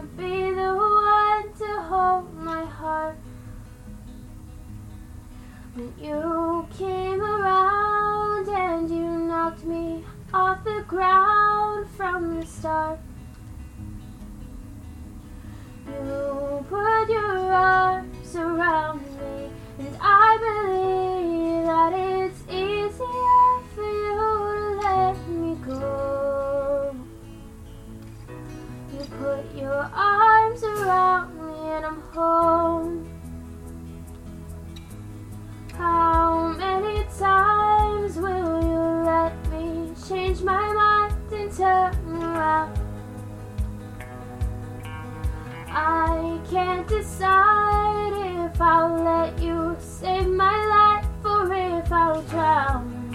would be the one to hold my heart. When you came around and you knocked me off the ground from the start, you put your arms around me, and I believe that it's easier for you to let me go. You put your arms around me and I'm home. How many times will you let me change my mind and turn around? I can't decide if I'll let you save my life or if I'll drown.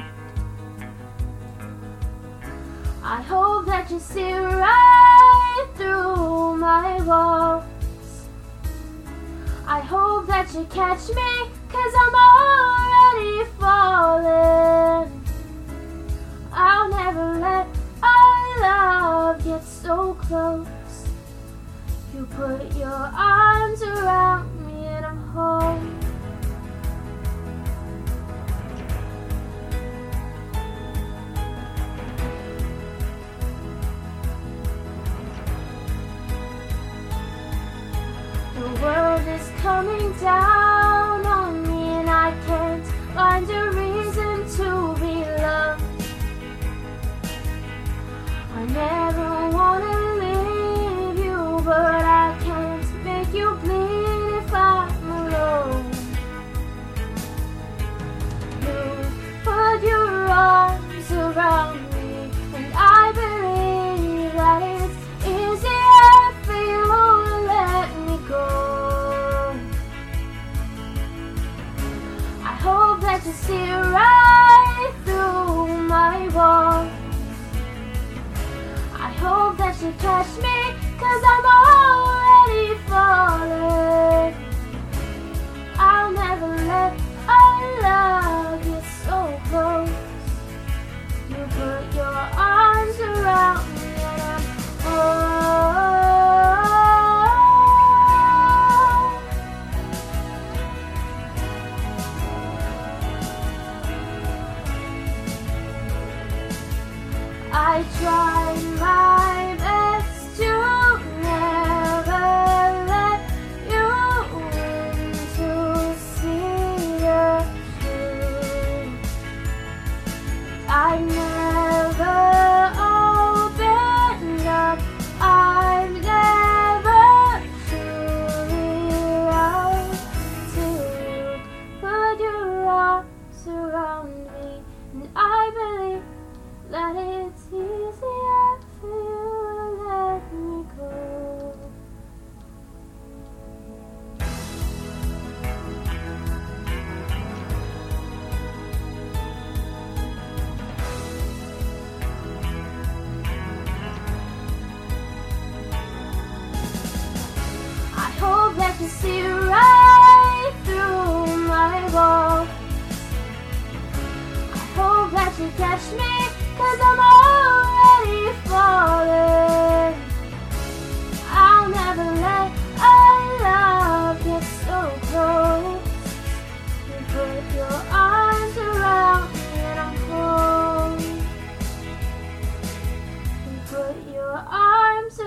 I hope that you see right through my walls. I hope that you catch me, 'cause I'm already falling. I'll never let our love get so close. You put your arms around me and I'm home. The world is coming down on me and I can't find a reason to be loved. I never wanna leave you, but I can't make you bleed if I'm alone. You put your arms around me, and I believe that it's easier for you to let me go. I hope that you see right through my walls. I hope that you catch me, 'cause I'm already falling. I'll never let our love get so close. You put your arms around me and I'm home. I tried my best to never let you in to see the truth. I never opened up. I've never truly loved to put your arms around me, and I believe that it's easier for you to let me go. I hope that you see right through my walls. I hope that you catch me, 'cause I'm already falling. I'll never let our love get so close. You put your arms around me and I'm home. You put your arms